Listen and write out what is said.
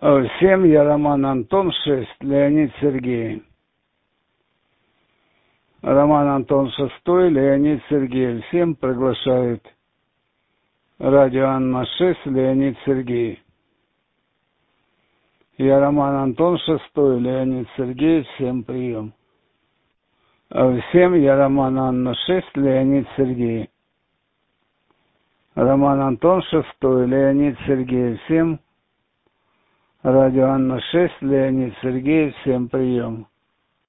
Всем, я Роман Антон, 6, Леонид Сергей. Роман Антон 6, Леонид Сергей. Всем приглашают. Радио Анна 6, Леонид Сергей. Я Роман Антон 6, Леонид Сергей. Всем прием. Всем, я Роман Анна 6, Леонид Сергей. Роман Антон 6, Леонид Сергей. Всем. Радио Анна 6, Леонид Сергей. Всем прием.